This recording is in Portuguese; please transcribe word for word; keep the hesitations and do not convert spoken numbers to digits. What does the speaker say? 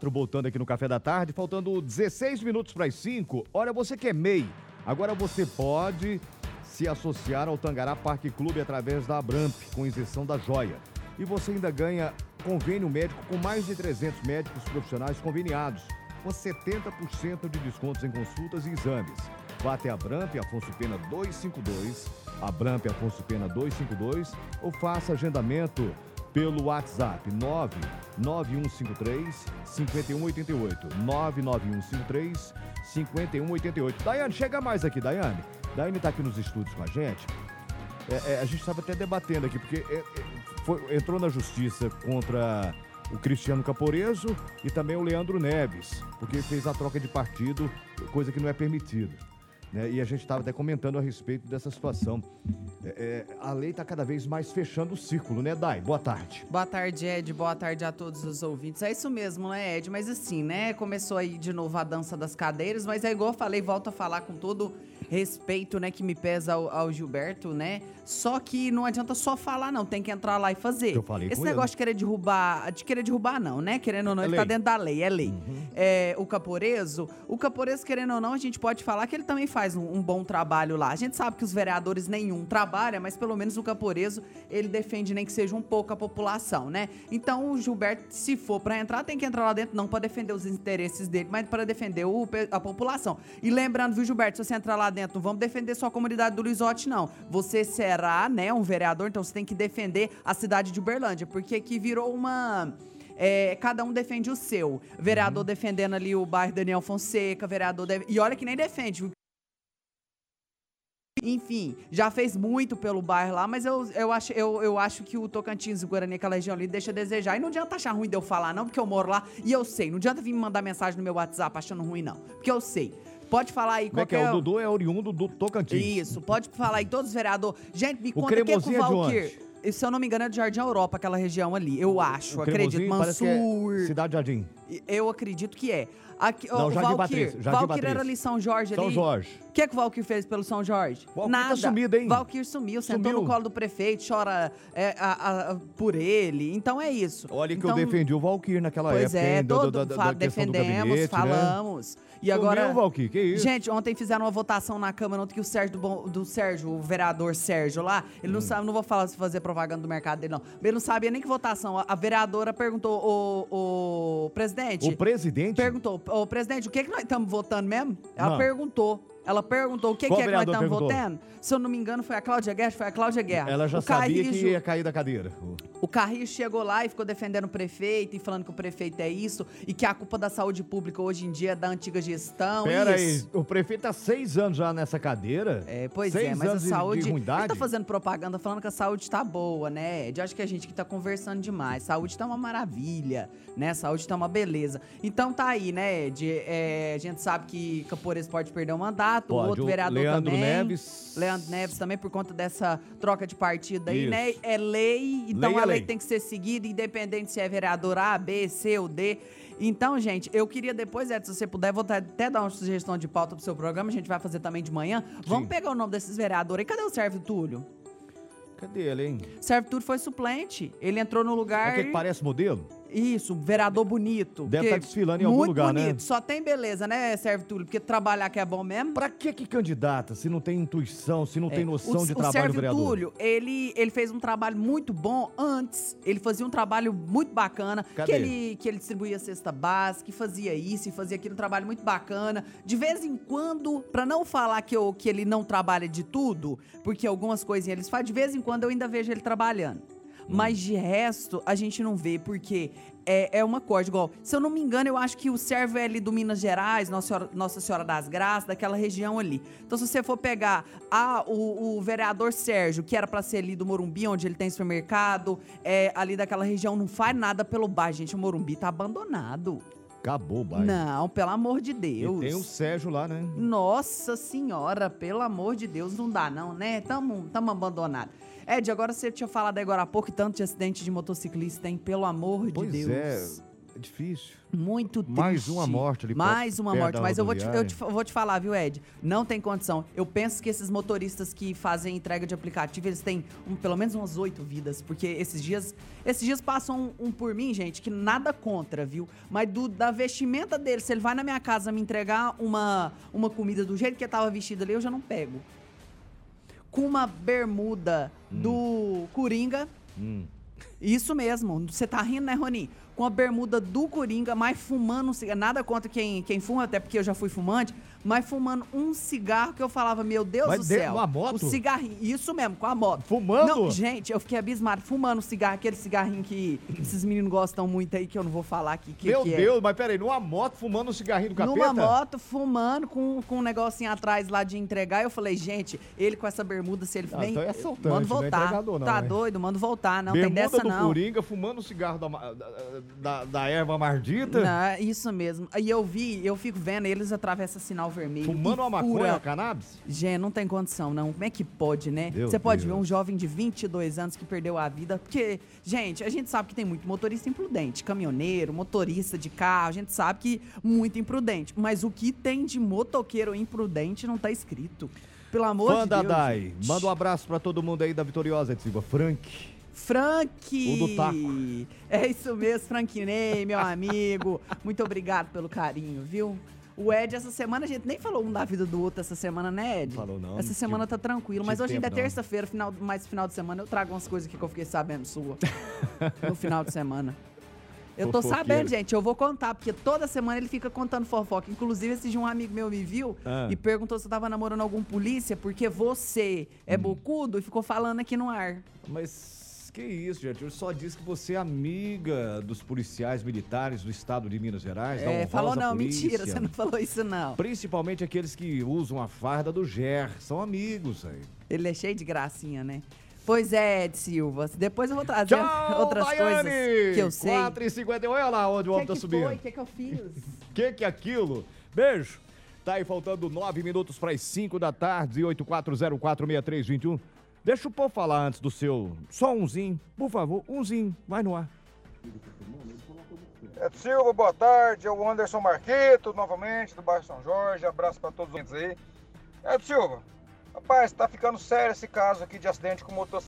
quatro, voltando aqui no Café da Tarde, faltando dezesseis minutos para as cinco. Olha, você que é M E I, agora você pode se associar ao Tangará Parque Clube através da Abramp, com isenção da joia. E você ainda ganha convênio médico com mais de trezentos médicos profissionais conveniados, com setenta por cento de descontos em consultas e exames. Vá até a Abramp, Afonso Pena duzentos e cinquenta e dois, Abramp, Afonso Pena duzentos e cinquenta e dois, ou faça agendamento pelo WhatsApp nove nove um cinco três, cinco um oito oito, nove nove um cinco três, cinco um oito oito. Daiane, chega mais aqui, Daiane. Daiane está aqui nos estúdios com a gente. É, é, a gente estava até debatendo aqui, porque é, é, foi, entrou na justiça contra o Cristiano Caporeso e também o Leandro Neves, porque fez a troca de partido, coisa que não é permitida. Né? E a gente estava até comentando a respeito dessa situação. É, é, a lei está cada vez mais fechando o círculo, né, Dai? Boa tarde. Boa tarde, Ed. Boa tarde a todos os ouvintes. É isso mesmo, né, Ed? Mas assim, né, começou aí de novo a dança das cadeiras, mas é igual eu falei, volto a falar com todo respeito, né, que me pesa ao, ao Gilberto, né? Só que não adianta só falar, não. Tem que entrar lá e fazer. Eu falei Esse com negócio ele. de querer derrubar, de querer derrubar não, né? Querendo ou não, É ele lei. tá dentro da lei, é lei. Uhum. É, o Caporeso, o Caporeso, querendo ou não, a gente pode falar que ele também faz um, um bom trabalho lá. A gente sabe que os vereadores nenhum trabalha, mas pelo menos o Caporeso, ele defende nem que seja um pouco a população, né? Então o Gilberto, se for pra entrar, tem que entrar lá dentro, não pra defender os interesses dele, mas pra defender o, a população. E lembrando, viu, Gilberto, se você entrar lá dentro, não vamos defender só a comunidade do Luizote, não. Você será, né, um vereador, então você tem que defender a cidade de Uberlândia, porque aqui virou uma... É, cada um defende o seu. Vereador Uhum. defendendo ali o bairro Daniel Fonseca, vereador... Deve... E olha que nem defende, viu? Enfim, já fez muito pelo bairro lá, mas eu, eu, acho, eu, eu acho que o Tocantins e o Guarani, aquela região ali, deixa a desejar. E não adianta achar ruim de eu falar, não, porque eu moro lá e eu sei. Não adianta vir me mandar mensagem no meu WhatsApp achando ruim, não, porque eu sei. Pode falar aí Como é que qualquer... é? O Dudu é oriundo do Tocantins. Isso, pode falar aí, todos os vereadores. Gente, me O conta o que é que o Cremosinho é de Valquir... Se eu não me engano, é do Jardim Europa, aquela região ali. Eu acho, O acredito. Cremosinho parece que Mansur. é Cidade Jardim. Eu acredito que é. Aqui, Não, o Jardim Valquir, Patrícia, Jardim Valquir Patrícia. era ali São Jorge ali. São Jorge. O que é que o Valquir fez pelo São Jorge? Valquir Nada. tá sumido, hein? Valquir sumiu, sentou Sumiu. no colo do prefeito, chora é, a, a, a, por ele. Então é isso. Olha que então, eu defendi o Valquir naquela Pois época, é, hein? Do- todo, do- da- fa- da questão do defendemos, gabinete, falamos. Né? E agora, Sumiu, Valquir, que isso? gente, ontem fizeram uma votação na Câmara ontem que o Sérgio do, Bom- do Sérgio, o vereador Sérgio lá, ele não Hum. sabe, não vou falar fazer propaganda do mercado dele não. Ele não sabia nem que votação. A, a vereadora perguntou o, o presidente. O presidente? Perguntou, ô presidente, o que que nós estamos votando mesmo? Ela Não. perguntou. Ela perguntou o que, Qual que é que nós vereador estamos perguntou? votando. Se eu não me engano, foi a Cláudia Guerra, foi a Cláudia Guerra. Ela já o sabia Carrijo, que ia cair da cadeira. o Carrijo chegou lá e ficou defendendo o prefeito e falando que o prefeito é isso e que a culpa da saúde pública hoje em dia é da antiga gestão. Pera isso. aí, o prefeito tá seis anos já nessa cadeira? É, pois seis é, mas a anos de- saúde... de ele ruindade? tá fazendo propaganda falando que a saúde tá boa, né? Eu acho que a gente que tá conversando demais. Saúde tá uma maravilha, né? Saúde tá uma beleza. Então tá aí, né, Ed? É, a gente sabe que Caporeso pode perder o mandato, o Pode, outro o vereador Leandro também. Neves. Leandro Neves também, por conta dessa troca de partido aí, Isso. né? É lei, então Lei é a lei lei. tem que ser seguida, independente se é vereador A, B, C ou D. Então, gente, eu queria depois, Edson, se você puder, vou até dar uma sugestão de pauta pro seu programa, a gente vai fazer também de manhã. Vamos pegar o nome desses vereadores aí. Cadê o Sérgio Túlio? Cadê ele, hein? Sérgio Túlio foi suplente. Ele entrou no lugar... É que parece modelo? Isso, vereador bonito. Deve porque tá desfilando em algum muito lugar, né? bonito. Só tem beleza, né, Sérgio Túlio? Porque trabalhar que é bom mesmo. Pra que que candidata se não tem intuição, se não tem noção o, de o trabalho Sérgio do vereador? Túlio, ele, ele fez um trabalho muito bom antes. Ele fazia um trabalho muito bacana. Cadê? Que ele, que ele distribuía cesta básica, que fazia isso e fazia aquilo, um trabalho muito bacana. De vez em quando, pra não falar que, eu, que ele não trabalha de tudo, porque algumas coisinhas eles fazem, de vez em quando eu ainda vejo ele trabalhando. Mas de resto, a gente não vê, porque é, é uma coisa, igual, se eu não me engano, eu acho que o Sérvio é ali do Minas Gerais, Nossa Senhora, Nossa Senhora das Graças, daquela região ali. Então, se você for pegar ah, o, o vereador Sérgio, que era pra ser ali do Morumbi, onde ele tem supermercado, é, ali daquela região, não faz nada pelo bairro. Gente, o Morumbi tá abandonado. Acabou o bairro. Não, pelo amor de Deus. E tem o Sérgio lá, né? Nossa senhora, pelo amor de Deus, não dá não, né? Tamo, tamo abandonado. Ed, agora você tinha falado agora há pouco, tanto de acidente de motociclista, hein? Pelo amor Pois de Deus. é. É difícil. Muito triste. Mais uma morte ali. Mais uma perto morte. da Mas eu vou, te, eu rodoviária. te- vou te falar, viu, Ed? Não tem condição. Eu penso que esses motoristas que fazem entrega de aplicativo, eles têm um- pelo menos umas oito vidas. Porque esses dias esses dias passam um, um por mim, gente, que nada contra, viu? Mas do, da vestimenta dele, se ele vai na minha casa me entregar uma, uma comida do jeito que ele tava vestido ali, eu já não pego. Com uma bermuda do Coringa. Hum. Isso mesmo, você tá rindo, né, Roninho? Com a bermuda do Coringa, mas fumando um cigarro. Nada contra quem, quem fuma, até porque eu já fui fumante, mas fumando um cigarro que eu falava, meu Deus Mas do dentro céu. de uma moto? O cigarrinho, isso mesmo, com a moto. Fumando? Não, gente, eu fiquei abismado, fumando cigarro, aquele cigarrinho que esses meninos gostam muito aí, que eu não vou falar aqui. Que, Meu que é. Deus, mas peraí, numa moto fumando um cigarrinho do capeta? Numa moto, fumando, com, com um negocinho atrás lá de entregar. Eu falei, gente, ele com essa bermuda, se ele Ah, vem, então é assaltante, mando não é voltar. entregador, não, tá hein? doido, mando voltar. Não Bermuda tem dessa do não. Coringa fumando um cigarro da, ma- da, da, da erva mardita? Não, isso mesmo. E eu vi, eu fico vendo, eles atravessam sinal vermelho. Fumando e uma maconha, fura. uma cannabis? Gente, não tem condição, não. Como é que pode, né? Meu Você pode ver Deus. um jovem de vinte e dois anos que perdeu a vida. Porque, gente, a gente sabe que tem muito motorista imprudente. Caminhoneiro, motorista de carro. A gente sabe que muito imprudente. Mas o que tem de motoqueiro imprudente não tá escrito. Pelo amor Fã de da Deus. Dai, gente. manda um abraço pra todo mundo aí da Vitoriosa, Edsilva. Frank. Frank! O do taco. É isso mesmo, Franquinei, meu amigo. Muito obrigado pelo carinho, viu? O Ed, essa semana, a gente nem falou um da vida do outro essa semana, né, Ed? Falou não, Essa não semana tive- tá tranquilo, tive mas hoje ainda é tempo, não. terça-feira, final, mais final de semana, eu trago umas coisas aqui que eu fiquei sabendo sua. No final de semana. Eu tô Fofoqueiro. sabendo, gente, eu vou contar, porque toda semana ele fica contando fofoca. Inclusive, esse dia um amigo meu me viu Ah. e perguntou se eu tava namorando algum polícia, porque você Hum. é bocudo e ficou falando aqui no ar. Mas que isso, gente? Eu só disse que você é amiga dos policiais militares do estado de Minas Gerais, da É, honrosa falou não, polícia. mentira, você não falou isso não. Principalmente aqueles que usam a farda do G E R. São amigos aí. Ele é cheio de gracinha, né? Pois é, Ed Silva. Depois eu vou trazer Tchau, outras Daiane! coisas que eu sei. quatro e cinquenta e um, olha lá onde o homem que tá que subindo. foi? O que, que eu fiz? Que que é aquilo? Beijo. Tá aí faltando nove minutos para as cinco da tarde, oito quatro zero quatro seis três dois um. Deixa o povo falar antes do seu. Só umzinho, por favor, umzinho. Vai no ar. Ed Silva, boa tarde. É o Anderson Marqueto, novamente, do bairro São Jorge. Abraço para todos os ouvintes aí. Ed Silva, rapaz, tá ficando sério esse caso aqui de acidente com moto-